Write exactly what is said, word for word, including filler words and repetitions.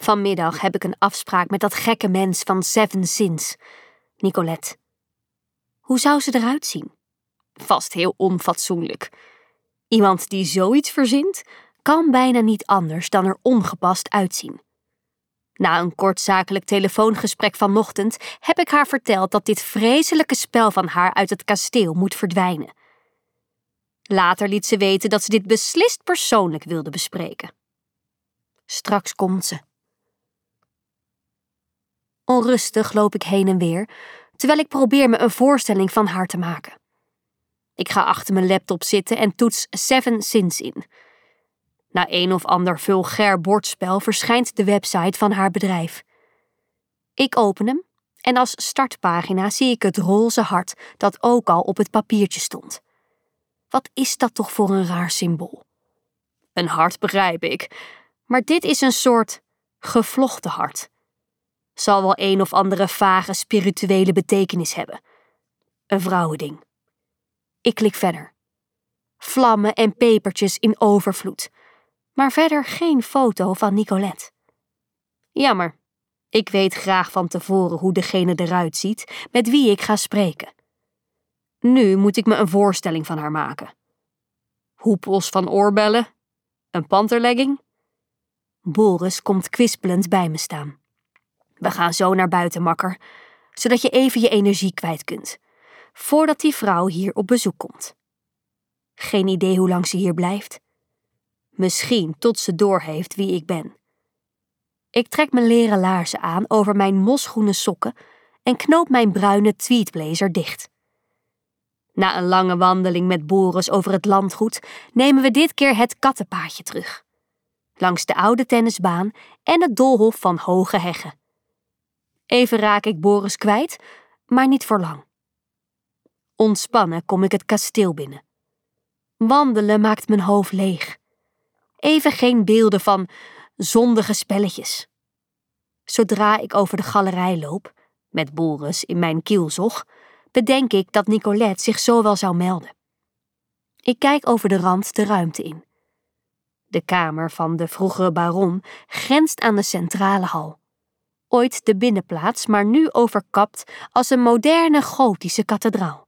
Vanmiddag heb ik een afspraak met dat gekke mens van Seven Sins, Nicolette. Hoe zou ze eruit zien? Vast heel onfatsoenlijk. Iemand die zoiets verzint, kan bijna niet anders dan er ongepast uitzien. Na een kort zakelijk telefoongesprek vanochtend heb ik haar verteld dat dit vreselijke spel van haar uit het kasteel moet verdwijnen. Later liet ze weten dat ze dit beslist persoonlijk wilde bespreken. Straks komt ze. Onrustig loop ik heen en weer, terwijl ik probeer me een voorstelling van haar te maken. Ik ga achter mijn laptop zitten en toets Seven Sins in. Na een of ander vulgair bordspel verschijnt de website van haar bedrijf. Ik open hem en als startpagina zie ik het roze hart dat ook al op het papiertje stond. Wat is dat toch voor een raar symbool? Een hart begrijp ik, maar dit is een soort gevlochten hart. Zal wel een of andere vage spirituele betekenis hebben. Een vrouwending. Ik klik verder. Vlammen en pepertjes in overvloed. Maar verder geen foto van Nicolette. Jammer. Ik weet graag van tevoren hoe degene eruit ziet met wie ik ga spreken. Nu moet ik me een voorstelling van haar maken. Hoepels van oorbellen? Een panterlegging? Boris komt kwispelend bij me staan. We gaan zo naar buiten, makker, zodat je even je energie kwijt kunt, voordat die vrouw hier op bezoek komt. Geen idee hoe lang ze hier blijft. Misschien tot ze doorheeft wie ik ben. Ik trek mijn leren laarzen aan over mijn mosgroene sokken en knoop mijn bruine tweedblazer dicht. Na een lange wandeling met Boris over het landgoed nemen we dit keer het kattenpaadje terug. Langs de oude tennisbaan en het doolhof van hoge heggen. Even raak ik Boris kwijt, maar niet voor lang. Ontspannen kom ik het kasteel binnen. Wandelen maakt mijn hoofd leeg. Even geen beelden van zondige spelletjes. Zodra ik over de galerij loop, met Boris in mijn kielzog, bedenk ik dat Nicolette zich zo wel zou melden. Ik kijk over de rand de ruimte in. De kamer van de vroegere baron grenst aan de centrale hal. Ooit de binnenplaats, maar nu overkapt als een moderne gotische kathedraal.